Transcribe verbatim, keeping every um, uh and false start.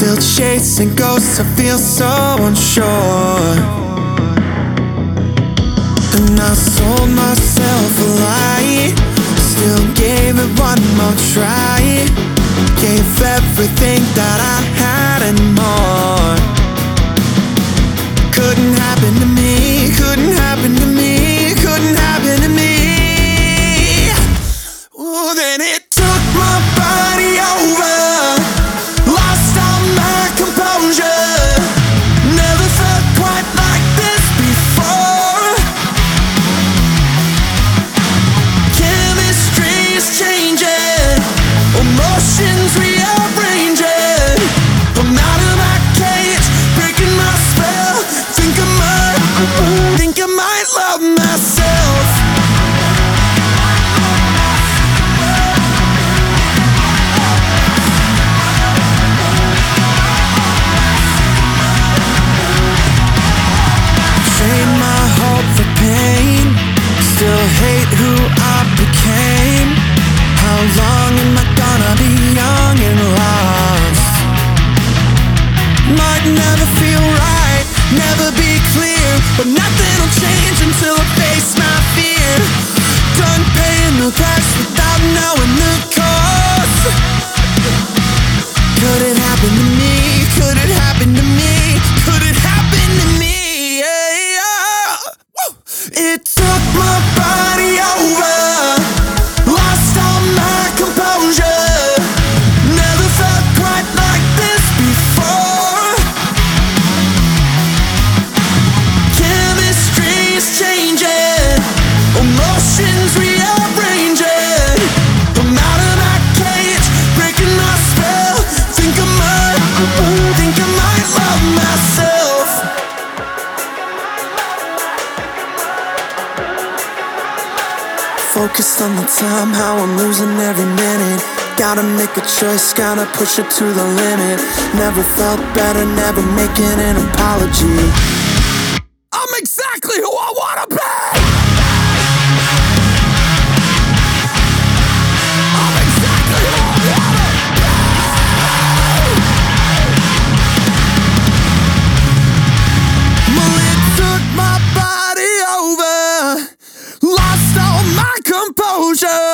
Still chasing ghosts, I feel so unsure. And I sold myself a lie, still gave it one more try. Gave everything that I had and more. Couldn't happen to me, couldn't happen to me, couldn't happen to me. Ooh, then it took my body over, lost all my composure. Never felt quite like this before. Chemistry is changing, emotions rearranging. I'm out of my cage, breaking my spell. Think I might, think I might love myself. Trade my hope for pain, still hate who I became. How long am I gonna be young and lost? Might never feel right, never be clear, but nothing will change until I face my fear. Done paying the price without knowing the cost. Could it happen to me? Could it happen to me? Could it happen to me? Yeah, yeah. Woo. It took my body over, lost all my composure. Never felt quite like this before. Chemistry is changing, emotions rearranging. I'm out of my cage, breaking my spell. Think I might, think I might love myself. Focused on the time, how I'm losing every minute. Gotta make a choice, gotta push it to the limit. Never felt better, never making an apology. I'm exactly who I wanna be! I'm exactly who I wanna be! Well, it took my body over, lost all my composure.